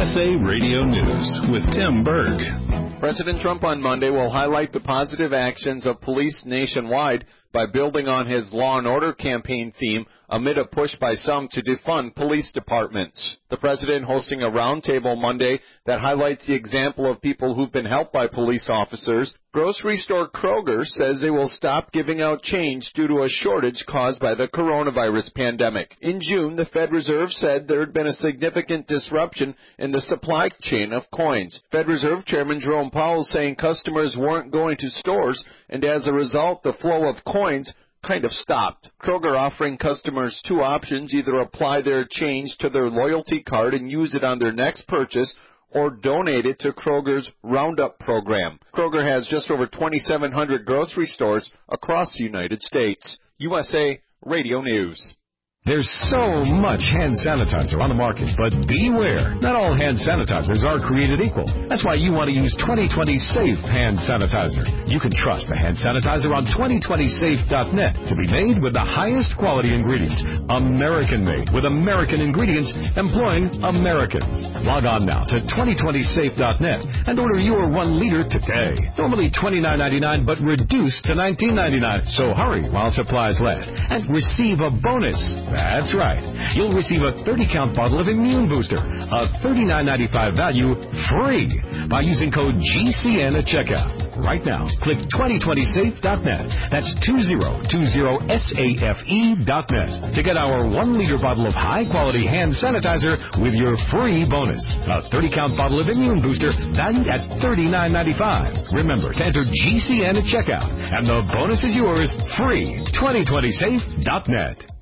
USA Radio News with Tim Berg. President Trump on Monday will highlight the positive actions of police nationwide by building on his Law and Order campaign theme amid a push by some to defund police departments. The president hosting a roundtable Monday that highlights the example of people who've been helped by police officers. Grocery store Kroger says they will stop giving out change due to a shortage caused by the coronavirus pandemic. In June, the Fed Reserve said there had been a significant disruption in the supply chain of coins. Fed Reserve Chairman Jerome Powell saying customers weren't going to stores, and as a result, the flow of coins kind of stopped. Kroger offering customers two options: either apply their change to their loyalty card and use it on their next purchase, or donate it to Kroger's Roundup program. Kroger has just over 2,700 grocery stores across the United States. USA Radio News. There's so much hand sanitizer on the market, but beware. Not all hand sanitizers are created equal. That's why you want to use 2020 Safe Hand Sanitizer. You can trust the hand sanitizer on 2020safe.net to be made with the highest quality ingredients. American-made with American ingredients employing Americans. Log on now to 2020safe.net and order your 1 liter today. Normally $29.99, but reduced to $19.99. So hurry while supplies last and receive a bonus. That's right. You'll receive a 30-count bottle of Immune Booster, a $39.95 value, free by using code GCN at checkout. Right now, click 2020safe.net. That's 2020safe.net to get our 1 liter bottle of high-quality hand sanitizer with your free bonus. A 30-count bottle of Immune Booster valued at $39.95. Remember to enter GCN at checkout, and the bonus is yours, free. 2020safe.net.